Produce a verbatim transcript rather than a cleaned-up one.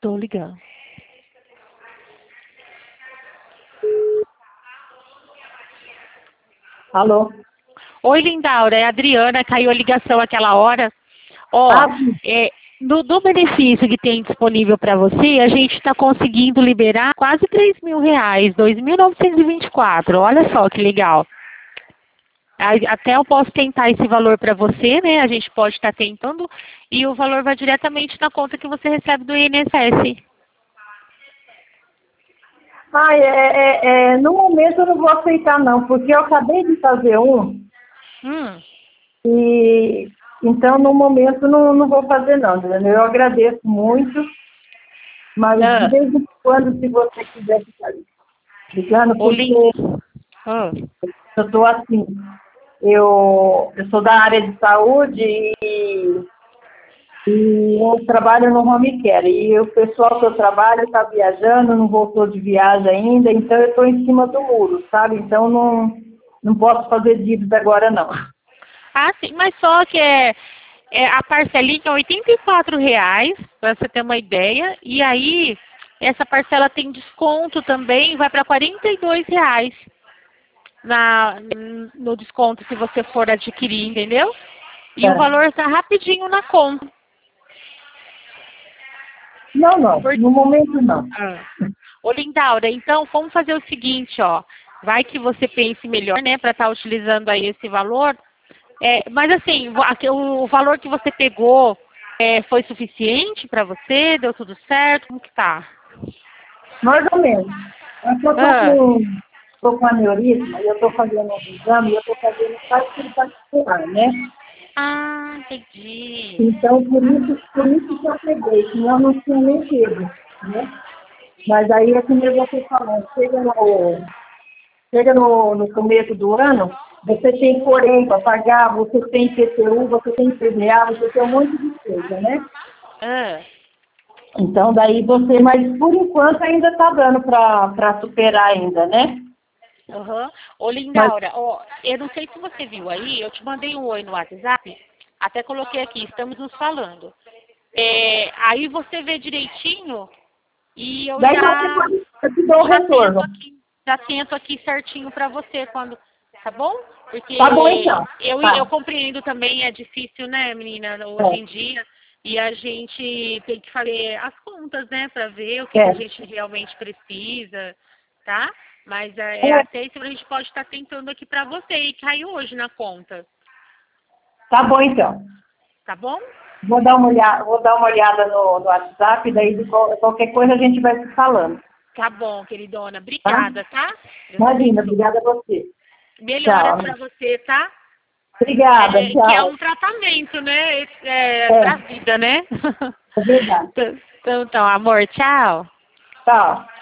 Tô ligando. Alô? Oi, Lindaura, é a Adriana, caiu a ligação aquela hora. Ó, Ah, é, no, no benefício que tem disponível para você, a gente está conseguindo liberar quase três mil reais, dois mil novecentos e vinte e quatro. Olha só que legal. Aí, até eu posso tentar esse valor para você, né? A gente pode estar tentando e o valor vai diretamente na conta que você recebe do I N S S. ah é, é, é, no momento eu não vou aceitar não, porque eu acabei de fazer um Hum. e então no momento não, não vou fazer não, entendeu? Eu agradeço muito, mas de Ah, vez em quando, se você quiser ficar ligando, ô, porque Lin... ah. eu estou assim, eu, eu sou da área de saúde e E eu trabalho no home care. E o pessoal que eu trabalho está viajando, não voltou de viagem ainda, então eu estou em cima do muro, sabe? Então não, não posso fazer dívida agora não. Ah, sim, mas só que é, é a parcelinha é oitenta e quatro reais, para você ter uma ideia, e aí essa parcela tem desconto também, vai para quarenta e dois reais na, no desconto se você for adquirir, entendeu? E o É. valor está rapidinho na conta. Não, não, Por- no momento não. ah. Ô, Lindaura, então vamos fazer o seguinte, ó. Vai que você pense melhor, né, para estar utilizando aí esse valor. É, mas assim, o aque- o valor que você pegou é, foi suficiente para você? Deu tudo certo? Como que tá? Mais ou menos. Eu estou Ah, com, tô com aneurisma e eu estou fazendo um exame e eu estou fazendo parte particular, né? ah, entendi. Então, por isso, por isso que eu peguei, senão eu não tinha nem pego, né? Mas aí é como eu você falando, chega no, chega no, no começo do ano, você tem porém para pagar, você tem I P T U, você tem I P V A, você tem um monte de coisa, né? Ah, Então daí você, mas por enquanto ainda está dando para superar ainda, né? aham. Ô, Mas Lindaura, ó, eu não sei se você viu aí, eu te mandei um oi no WhatsApp, até coloquei aqui, estamos nos falando. É, aí você vê direitinho e eu daí você já, pode, eu te dou o já tento retorno. aqui, já tento aqui certinho para você quando, tá bom? Tá bom Porque então. eu, eu Tá. compreendo também, é difícil, né, menina, hoje em É, dia, e a gente tem que fazer as contas, né, para ver o que, que a é. gente realmente precisa, tá? Mas é, é É, até isso que a gente pode estar tentando aqui para você e caiu hoje na conta, tá bom então. tá bom? Vou dar uma olhada, vou dar uma olhada no, no WhatsApp, daí de qual- qualquer coisa a gente vai se falando, Tá bom, queridona. tá? Obrigada, tá? Deus Imagina, abençoe. obrigada a você. Melhoras Tchau. pra você, tá? Obrigada, É, que é tchau. um tratamento, né? É, É, pra vida, né? é verdade. então, então, amor, tchau. Tchau.